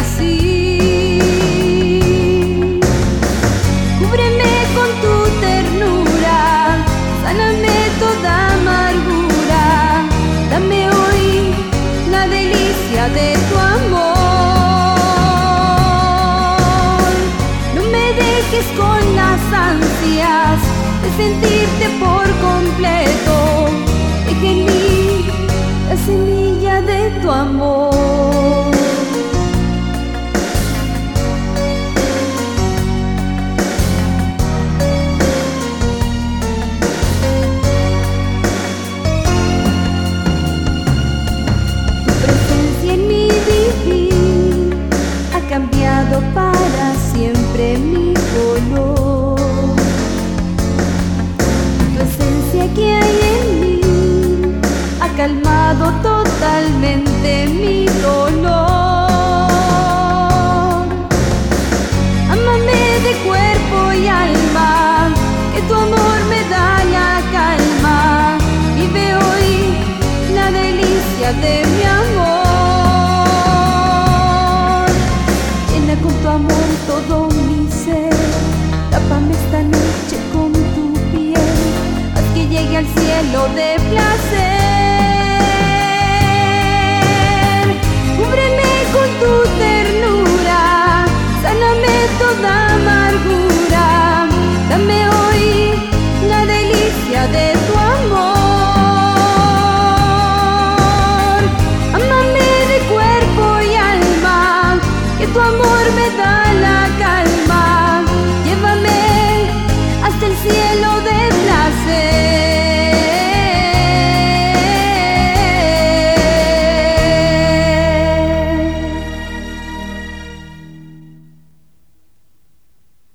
así. Cúbreme con tu ternura, sáname toda amargura, dame hoy la delicia de tu amor. No me dejes con las ansias de sentirte por completo, deja en mí la semilla de tu amor. Tu presencia en mi vivir ha cambiado para siempre mi color. Tu esencia que hay en mí ha calmado totalmente mi dolor. Ámame de cuerpo y alma, que tu amor me da la calma. Vive hoy la delicia de mi amor. Llena con tu amor todo mi ser, tápame esta noche con tu piel, haz que llegue al cielo de placer. Cúbreme con tu ternura, sáname toda amargura, dame hoy la delicia de tu amor. Ámame de cuerpo y alma, que tu amor me da